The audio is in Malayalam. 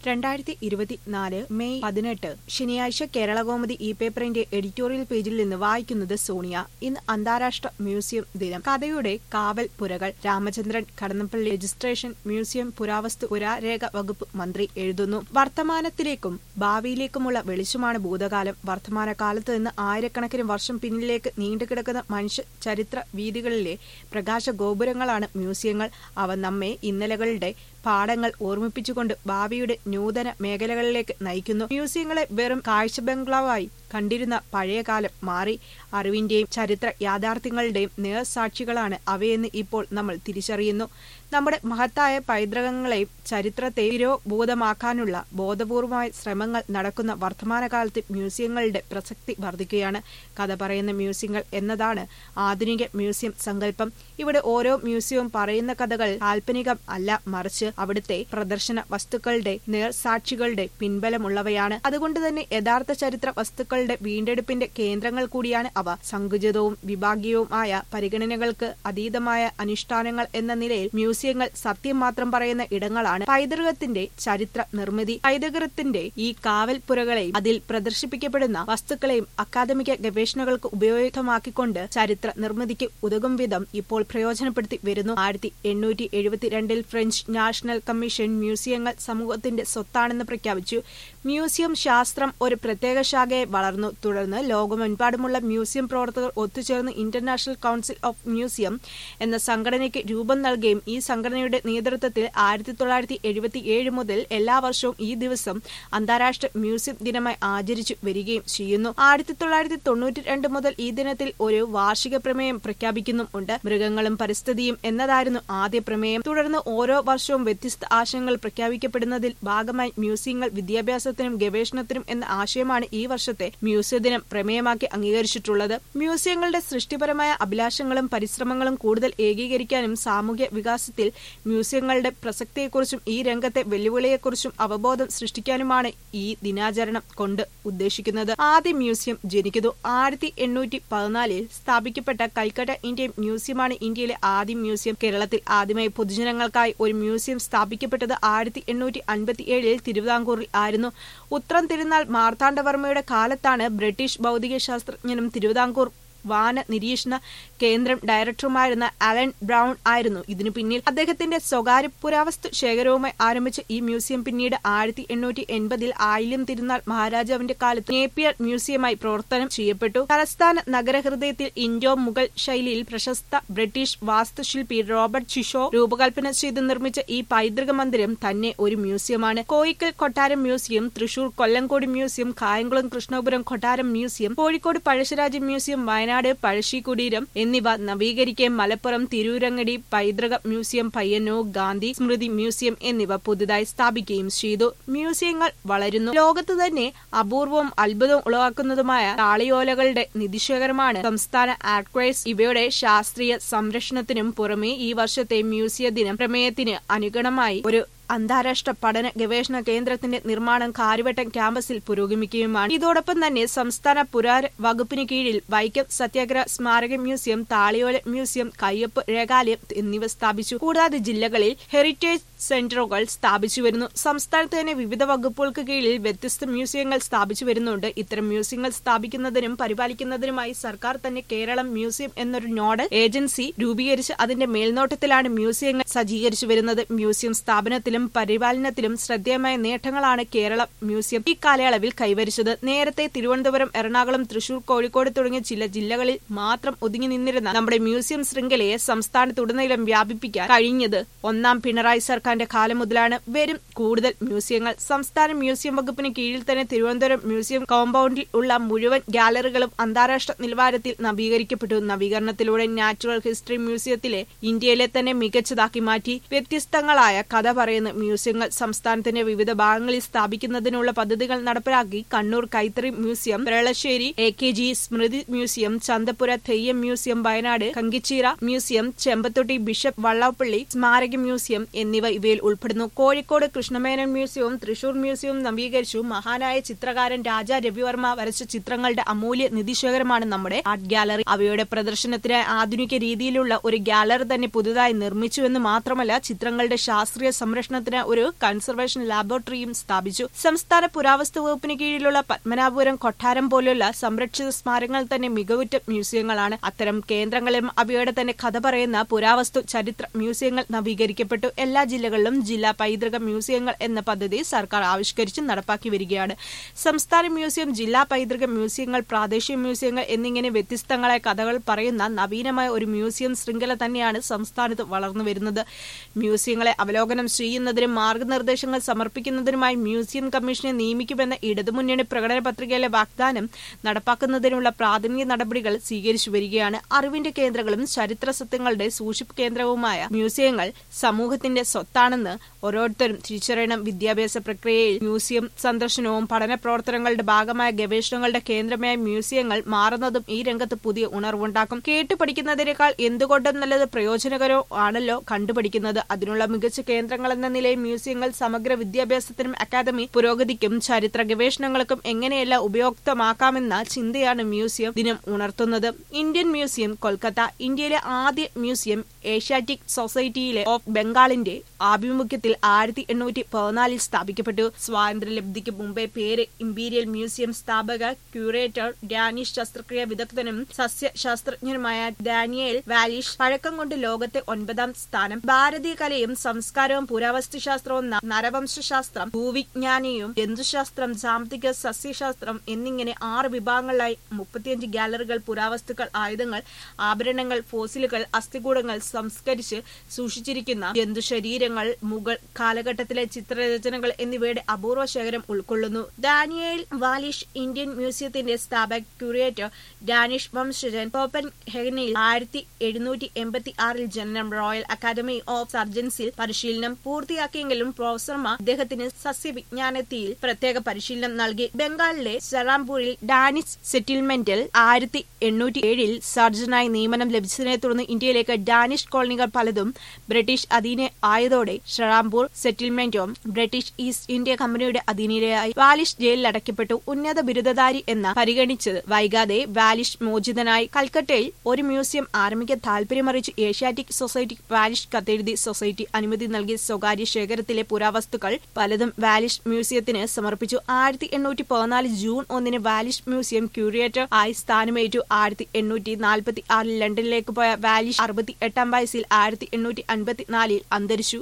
2024 മെയ് 18 ശനിയാഴ്ച കേരളകൗമുദി പേപ്പറിന്റെ എഡിറ്റോറിയൽ പേജിൽ നിന്ന് വായിക്കുന്നത് സോണിയ. ഇന്ന് അന്താരാഷ്ട്ര മ്യൂസിയം ദിനം. കഥയുടെ കാവൽ പുരകൾ. രാമചന്ദ്രൻ കടന്നപ്പള്ളി. രജിസ്ട്രേഷൻ മ്യൂസിയം പുരാവസ്തു പുരാരേഖ വകുപ്പ് മന്ത്രി എഴുതുന്നു. വർത്തമാനത്തിലേക്കും ഭാവിയിലേക്കുമുള്ള വെളിച്ചമാണ് ഭൂതകാലം. വർത്തമാനകാലത്ത് നിന്ന് ആയിരക്കണക്കിന് വർഷം പിന്നിലേക്ക് നീണ്ടുകിടക്കുന്ന മനുഷ്യ ചരിത്ര വീഥികളിലെ പ്രകാശ ഗോപുരങ്ങളാണ് മ്യൂസിയങ്ങൾ. അവ നമ്മെ ഇന്നലകളുടെ പാഠങ്ങൾ ഓർമ്മിപ്പിച്ചുകൊണ്ട് ഭാവിയുടെ നൂതന മേഖലകളിലേക്ക് നയിക്കുന്നു. മ്യൂസിയങ്ങളെ വെറും കാഴ്ച ബംഗ്ലാവായി കണ്ടിരുന്ന പഴയകാലം മാറി. അറിവിന്റെയും ചരിത്ര യാഥാർത്ഥ്യങ്ങളുടെയും നേർസാക്ഷികളാണ് അവയെന്ന് ഇപ്പോൾ നമ്മൾ തിരിച്ചറിയുന്നു. നമ്മുടെ മഹത്തായ പൈതൃകങ്ങളെയും ചരിത്രത്തെ തിരോബോധമാക്കാനുള്ള ബോധപൂർവമായ ശ്രമങ്ങൾ നടക്കുന്ന വർത്തമാനകാലത്ത് മ്യൂസിയങ്ങളുടെ പ്രസക്തി വർദ്ധിക്കുകയാണ്. കഥ പറയുന്ന മ്യൂസിയങ്ങൾ എന്നതാണ് ആധുനിക മ്യൂസിയം സങ്കല്പം. ഇവിടെ ഓരോ മ്യൂസിയവും പറയുന്ന കഥകൾ കാൽപ്പനികം അല്ല, മറിച്ച് അവിടുത്തെ പ്രദർശന വസ്തുക്കളുടെ നേർസാക്ഷികളുടെ പിൻബലമുള്ളവയാണ്. അതുകൊണ്ട് തന്നെ യഥാർത്ഥ ചരിത്ര വസ്തുക്കളുടെ വീണ്ടെടുപ്പിന്റെ കേന്ദ്രങ്ങൾ കൂടിയാണ് അവ. സങ്കുചിതവും വിഭാഗീയവുമായ പരിഗണനകൾക്ക് അതീതമായ അനുഷ്ഠാനങ്ങൾ എന്ന നിലയിൽ മ്യൂസിയങ്ങൾ സത്യം മാത്രം പറയുന്ന ഇടങ്ങളാണ്. പൈതൃകത്തിന്റെ ചരിത്ര നിർമ്മിതി. പൈതൃകത്തിന്റെ ഈ കാവൽപ്പുരകളെയും അതിൽ പ്രദർശിപ്പിക്കപ്പെടുന്ന വസ്തുക്കളെയും അക്കാദമിക ഗവേഷണങ്ങൾക്ക് ഉപയുക്തമാക്കിക്കൊണ്ട് ചരിത്ര നിർമ്മിതിക്ക് ഉതകും വിധം ഇപ്പോൾ പ്രയോജനപ്പെടുത്തി വരുന്നു. 1872 ഫ്രഞ്ച് നാഷണൽ കമ്മീഷൻ മ്യൂസിയങ്ങൾ സമൂഹത്തിന്റെ സ്വത്താണെന്ന് പ്രഖ്യാപിച്ചു. മ്യൂസിയം ശാസ്ത്രം ഒരു പ്രത്യേക ശാഖയായി വളർന്നു. തുടർന്ന് ലോകമെമ്പാടുമുള്ള മ്യൂസിയം പ്രവർത്തകർ ഒത്തുചേർന്ന് ഇന്റർനാഷണൽ കൗൺസിൽ ഓഫ് മ്യൂസിയം എന്ന സംഘടനയ്ക്ക് രൂപം നൽകുകയും ഈ സംഘടനയുടെ നേതൃത്വത്തിൽ 1977 മുതൽ എല്ലാ വർഷവും ഈ ദിവസം അന്താരാഷ്ട്ര മ്യൂസിയം ദിനമായി ആചരിച്ചു വരികയും ചെയ്യുന്നു. 1992 മുതൽ ഈ ദിനത്തിൽ ഒരു വാർഷിക പ്രമേയം പ്രഖ്യാപിക്കുന്നുമുണ്ട്. മൃഗങ്ങളും പരിസ്ഥിതിയും എന്നതായിരുന്നു ആദ്യ പ്രമേയം. തുടർന്ന് ഓരോ വർഷവും വ്യത്യസ്ത ആശയങ്ങൾ പ്രഖ്യാപിക്കപ്പെടുന്നതിൽ ഭാഗമായി മ്യൂസിയങ്ങൾ വിദ്യാഭ്യാസത്തിനും ഗവേഷണത്തിനും എന്ന ആശയമാണ് ഈ വർഷത്തെ മ്യൂസിയ ദിനം പ്രമേയമാക്കി അംഗീകരിച്ചിട്ടുള്ളത്. മ്യൂസിയങ്ങളുടെ സൃഷ്ടിപരമായ അഭിലാഷങ്ങളും പരിശ്രമങ്ങളും കൂടുതൽ ഏകീകരിക്കാനും സാമൂഹ്യ വികാസത്തിൽ മ്യൂസിയങ്ങളുടെ പ്രസക്തിയെക്കുറിച്ചും ഈ രംഗത്തെ വെല്ലുവിളിയെക്കുറിച്ചും അവബോധം സൃഷ്ടിക്കാനുമാണ് ഈ ദിനാചരണം കൊണ്ട് ഉദ്ദേശിക്കുന്നത്. ആദ്യ മ്യൂസിയം ജനിക്കുന്നു. 1814 സ്ഥാപിക്കപ്പെട്ട കൽക്കട്ട ഇന്ത്യൻ മ്യൂസിയമാണ് ഇന്ത്യയിലെ ആദ്യ മ്യൂസിയം. കേരളത്തിൽ ആദ്യമായി പൊതുജനങ്ങൾക്കായി ഒരു മ്യൂസിയം സ്ഥാപിക്കപ്പെട്ടത് 1857 തിരുവിതാംകൂറിൽ ആയിരുന്നു. ഉത്രം തിരുനാൾ മാർത്താണ്ഡവർമ്മയുടെ കാലത്താണ് ബ്രിട്ടീഷ് ഭൗതിക ശാസ്ത്രജ്ഞനും തിരുവിതാംകൂർ വാന നിരീക്ഷണ കേന്ദ്രം ഡയറക്ടറുമായിരുന്ന അലൻ ബ്രൗൺ ആയിരുന്നു ഇതിനു പിന്നിൽ. അദ്ദേഹത്തിന്റെ സ്വകാര്യ പുരാവസ്തു ശേഖരവുമായി ആരംഭിച്ച ഈ മ്യൂസിയം പിന്നീട് 1880 ആയില്യം തിരുനാൾ മഹാരാജാവിന്റെ കാലത്ത് നേപ്പിയർ മ്യൂസിയമായി പ്രവർത്തനം ചെയ്യപ്പെട്ടു. തലസ്ഥാന നഗരഹൃദയത്തിൽ ഇൻഡോ മുഗൾ ശൈലിയിൽ പ്രശസ്ത ബ്രിട്ടീഷ് വാസ്തുശില്പി റോബർട്ട് ചിഷോ രൂപകൽപ്പന ചെയ്ത് നിർമ്മിച്ച ഈ പൈതൃക മന്ദിരം തന്നെ ഒരു മ്യൂസിയമാണ്. കോയിക്കൽ കൊട്ടാരം മ്യൂസിയം, തൃശൂർ കൊല്ലങ്കോട് മ്യൂസിയം, കായംകുളം കൃഷ്ണപുരം കൊട്ടാരം മ്യൂസിയം, കോഴിക്കോട് പഴശ്ശിരാജ മ്യൂസിയം, വയനാട് പഴശ്ശി കുടീരം എന്നിവ നവീകരിക്കുകയും മലപ്പുറം തിരൂരങ്ങടി പൈതൃക മ്യൂസിയം, പയ്യന്നൂർ ഗാന്ധി സ്മൃതി മ്യൂസിയം എന്നിവ പുതുതായി സ്ഥാപിക്കുകയും ചെയ്തു. മ്യൂസിയങ്ങൾ വളരുന്നു. ലോകത്ത് തന്നെ അപൂർവവും അത്ഭുതവും ഉളവാക്കുന്നതുമായ താളിയോലകളുടെ നിധിശേഖരമാണ് സംസ്ഥാന ആർക്കൈവ്സ്. ഇവയുടെ ശാസ്ത്രീയ സംരക്ഷണത്തിനും പുറമെ ഈ വർഷത്തെ മ്യൂസിയ ദിനം പ്രമേയത്തിന് അനുഗണമായി ഒരു അന്താരാഷ്ട്ര പഠന ഗവേഷണ കേന്ദ്രത്തിന്റെ നിർമ്മാണം കാര്യവട്ടം ക്യാമ്പസിൽ പുരോഗമിക്കുകയുമാണ്. ഇതോടൊപ്പം തന്നെ സംസ്ഥാന പുരാര വകുപ്പിന് കീഴിൽ വൈക്കം സത്യാഗ്രഹ സ്മാരക മ്യൂസിയം, താളിയോല മ്യൂസിയം, കയ്യൊപ്പ് രേഖാലയം എന്നിവ സ്ഥാപിച്ചു. കൂടാതെ ജില്ലകളിൽ ഹെറിറ്റേജ് സെന്ററുകൾ സ്ഥാപിച്ചു വരുന്നു. സംസ്ഥാനത്ത് തന്നെ വിവിധ വകുപ്പുകൾക്ക് കീഴിൽ വ്യത്യസ്ത മ്യൂസിയങ്ങൾ സ്ഥാപിച്ചു വരുന്നുണ്ട്. ഇത്തരം മ്യൂസിയങ്ങൾ സ്ഥാപിക്കുന്നതിനും പരിപാലിക്കുന്നതിനുമായി സർക്കാർ തന്നെ കേരളം മ്യൂസിയം എന്നൊരു നോഡൽ ഏജൻസി രൂപീകരിച്ച് അതിന്റെ മേൽനോട്ടത്തിലാണ് മ്യൂസിയങ്ങൾ സജ്ജീകരിച്ചു വരുന്നത്. മ്യൂസിയം സ്ഥാപനത്തിലും പരിപാലനത്തിലും ശ്രദ്ധേയമായ നേട്ടങ്ങളാണ് കേരള മ്യൂസിയം ഈ കാലയളവിൽ കൈവരിച്ചത്. നേരത്തെ തിരുവനന്തപുരം, എറണാകുളം, തൃശൂർ, കോഴിക്കോട് തുടങ്ങിയ ചില ജില്ലകളിൽ മാത്രം ഒതുങ്ങി നിന്നിരുന്ന നമ്മുടെ മ്യൂസിയം ശൃംഖലയെ സംസ്ഥാനത്തുടനീളം വ്യാപിപ്പിക്കാൻ കഴിഞ്ഞത് ഒന്നാം പിണറായി സർക്കാരിന്റെ കാലം മുതലാണ്. വരും കൂടുതൽ മ്യൂസിയങ്ങൾ. സംസ്ഥാന മ്യൂസിയം വകുപ്പിന് കീഴിൽ തന്നെ തിരുവനന്തപുരം മ്യൂസിയം കോമ്പൗണ്ടിൽ ഉള്ള മുഴുവൻ ഗാലറികളും അന്താരാഷ്ട്ര നിലവാരത്തിൽ നവീകരിക്കപ്പെട്ടു. നവീകരണത്തിലൂടെ നാച്ചുറൽ ഹിസ്റ്ററി മ്യൂസിയത്തിലെ ഇന്ത്യയിലെ തന്നെ മികച്ചതാക്കി മാറ്റി. വ്യത്യസ്തങ്ങളായ കഥ പറയുന്ന മ്യൂസിയങ്ങൾ സംസ്ഥാനത്തിന്റെ വിവിധ ഭാഗങ്ങളിൽ സ്ഥാപിക്കുന്നതിനുള്ള പദ്ധതികൾ നടപ്പിലാക്കി. കണ്ണൂർ കൈത്തറി മ്യൂസിയം, പെരളശ്ശേരി AKG സ്മൃതി മ്യൂസിയം, ചന്തപുര തെയ്യം മ്യൂസിയം, വയനാട് കങ്കിച്ചീറ മ്യൂസിയം, ചെമ്പത്തൊട്ടി ബിഷപ്പ് വള്ളാപ്പള്ളി സ്മാരക മ്യൂസിയം എന്നിവ ഇവയിൽ ഉൾപ്പെടുന്നു. കോഴിക്കോട് കൃഷ്ണമേനോൻ മ്യൂസിയവും തൃശൂർ മ്യൂസിയവും നവീകരിച്ചു. മഹാനായ ചിത്രകാരൻ രാജാ രവിവർമ്മ വരച്ച ചിത്രങ്ങളുടെ അമൂല്യ നിധിശേഖരമാണ് നമ്മുടെ ആർട്ട് ഗാലറി. അവയുടെ പ്രദർശനത്തിനായി ആധുനിക രീതിയിലുള്ള ഒരു ഗാലറി തന്നെ പുതുതായി നിർമ്മിച്ചുവെന്ന് മാത്രമല്ല, ചിത്രങ്ങളുടെ ശാസ്ത്രീയ സംരക്ഷണത്തിന് ഒരു കൺസർവേഷൻ ലാബോറട്ടറിയും സ്ഥാപിച്ചു. സംസ്ഥാന പുരാവസ്തു വകുപ്പിന് കീഴിലുള്ള പത്മനാഭപുരം കൊട്ടാരം പോലുള്ള സംരക്ഷിത സ്മാരകങ്ങൾ തന്നെ മികവുറ്റ മ്യൂസിയങ്ങളാണ്. അത്തരം കേന്ദ്രങ്ങളിലും അവയുടെ തന്നെ കഥ പറയുന്ന പുരാവസ്തു ചരിത്ര മ്യൂസിയങ്ങൾ നവീകരിക്കപ്പെട്ടു. എല്ലാ ജില്ലകളിലും ജില്ലാ പൈതൃക മ്യൂസിയങ്ങൾ എന്ന പദ്ധതി സർക്കാർ ആവിഷ്കരിച്ച് നടപ്പാക്കി വരികയാണ്. സംസ്ഥാന മ്യൂസിയം, ജില്ലാ പൈതൃക മ്യൂസിയങ്ങൾ, പ്രാദേശിക മ്യൂസിയങ്ങൾ എന്നിങ്ങനെ വ്യത്യസ്തങ്ങളായ കഥകൾ പറയുന്ന നവീനമായ ഒരു മ്യൂസിയം ശൃംഖല തന്നെയാണ് സംസ്ഥാനത്ത് വളർന്നു വരുന്നത്. മ്യൂസിയങ്ങളെ അവലോകനം ചെയ്യുന്നതിനും മാർഗനിർദ്ദേശങ്ങൾ സമർപ്പിക്കുന്നതിനുമായി മ്യൂസിയം കമ്മീഷനെ നിയമിക്കുമെന്ന ഇടതുമുന്നണി പ്രകടന പത്രികയിലെ വാഗ്ദാനം നടപ്പാക്കുന്നതിനുള്ള പ്രാഥമിക നടപടികൾ സ്വീകരിച്ചു വരികയാണ്. അറിവിന്റെ കേന്ദ്രങ്ങളും ചരിത്ര സത്യങ്ങളുടെ സൂക്ഷിപ്പ് കേന്ദ്രവുമായ മ്യൂസിയങ്ങൾ സമൂഹത്തിന്റെ സ്വത്താണെന്ന് ഓരോരുത്തരും തിരിച്ചറിയണം. വിദ്യാഭ്യാസ പ്രക്രിയയിൽ മ്യൂസിയം സന്ദർശനവും പഠന പ്രവർത്തനങ്ങളുടെ ഭാഗമായ ഗവേഷണങ്ങളുടെ കേന്ദ്രമായ മ്യൂസിയങ്ങൾ മാറുന്നതും ഈ രംഗത്ത് പുതിയ ഉണർവുണ്ടാക്കും. കേട്ടു പഠിക്കുന്നതിനേക്കാൾ എന്തുകൊണ്ടും നല്ലത് പ്രയോജനകരവും ആണല്ലോ കണ്ടുപഠിക്കുന്നത്. അതിനുള്ള മികച്ച കേന്ദ്രങ്ങളെന്ന നിലയിൽ മ്യൂസിയങ്ങൾ സമഗ്ര വിദ്യാഭ്യാസത്തിനും അക്കാദമി പുരോഗതിക്കും ചരിത്ര ഗവേഷണങ്ങൾക്കും എങ്ങനെയെല്ലാം ഉപയുക്തമാക്കാമെന്ന ചിന്തയാണ് മ്യൂസിയം ദിനം ഉണർത്തുന്നത്. Indian museum, Kolkata. ഇന്ത്യയിലെ ആദ്യ മ്യൂസിയം ഏഷ്യാറ്റിക് സൊസൈറ്റിയിലെ ഓഫ് ബംഗാളിന്റെ ആഭിമുഖ്യത്തിൽ 1814 സ്ഥാപിക്കപ്പെട്ടു. സ്വാതന്ത്ര്യലബ്ധിക്ക് മുമ്പേ പേര് ഇംപീരിയൽ മ്യൂസിയം സ്ഥാപക ക്യൂറേറ്റർ ഡാനിഷ് ശസ്ത്രക്രിയ വിദഗ്ധനും സസ്യശാസ്ത്രജ്ഞനുമായ ഡാനിയേൽ വാലിഷ്. പഴക്കം കൊണ്ട് ലോകത്തെ 9ാം സ്ഥാനം. ഭാരതീയ കലയും സംസ്കാരവും പുരാവസ്തുശാസ്ത്രവും നരവംശശാസ്ത്രം, ഭൂവിജ്ഞാനിയും ജന്തുശാസ്ത്രം, സാമ്പത്തിക, സസ്യശാസ്ത്രം എന്നിങ്ങനെ 6 വിഭാഗങ്ങളിലായി 35 ഗാലറികൾ, പുരാവസ്തുക്കൾ, ആയുധങ്ങൾ, ആഭരണങ്ങൾ, ഫോസിലുകൾ, അസ്ഥികൂടങ്ങൾ സംസ്കരിച്ച് സൂക്ഷിച്ചിരിക്കുന്ന ജന്തുശരീരങ്ങൾ, മുഗൾ കാലഘട്ടത്തിലെ ചിത്രരചനകൾ എന്നിവയുടെ അപൂർവ ശേഖരം ഉൾക്കൊള്ളുന്നു. ഡാനിയേൽ വാലിഷ് ഇന്ത്യൻ മ്യൂസിയത്തിന്റെ സ്ഥാപക ക്യൂറേറ്റർ. ഡാനിഷ് വംശജൻ. കോപ്പൻഹേഗനിൽ 1786 ജനനം. റോയൽ അക്കാദമി ഓഫ് സർജൻസിൽ പരിശീലനം പൂർത്തിയാക്കിയെങ്കിലും പ്രൊഫസർമാർ അദ്ദേഹത്തിന് സസ്യവിജ്ഞാനത്തിൽ പ്രത്യേക പരിശീലനം നൽകി. ബംഗാളിലെ സറാംപൂരിൽ ഡാനിഷ് സെറ്റിൽമെന്റിൽ 1807 സർജനായി നിയമനം ലഭിച്ചതിനെ തുടർന്ന് ഇന്ത്യയിലേക്ക് ഡാനിഷ് കോളനികൾ പലതും ബ്രിട്ടീഷ് അധീന ആയതോടെ ഷറാംപൂർ സെറ്റിൽമെന്റും ബ്രിട്ടീഷ് ഈസ്റ്റ് ഇന്ത്യ കമ്പനിയുടെ അധീനതയായി. വാലിഷ് ജയിലിൽ അടയ്ക്കപ്പെട്ടു. ഉന്നത ബിരുദധാരി എന്ന പരിഗണിച്ചത് വൈകാതെ വാലിഷ് മോചിതനായി. കൽക്കട്ടയിൽ ഒരു മ്യൂസിയം ആരംഭിക്കാൻ താൽപര്യമറിയിച്ച് ഏഷ്യാറ്റിക് സൊസൈറ്റിക്ക് വാലിഷ് കത്തെഴുതി. സൊസൈറ്റി അനുമതി നൽകി. സ്വകാര്യ ശേഖരത്തിലെ പുരാവസ്തുക്കൾ പലതും വാലിഷ് മ്യൂസിയത്തിന് സമർപ്പിച്ചു. 1814 ജൂൺ 1 വാലിഷ് മ്യൂസിയം ക്യൂറേറ്റർ ആയി സ്ഥാനമേറ്റു. 1846 ലണ്ടനിലേക്ക് പോയ വാലിഷ് 68ാം വയസ്സിൽ 1854 അന്തരിച്ചു.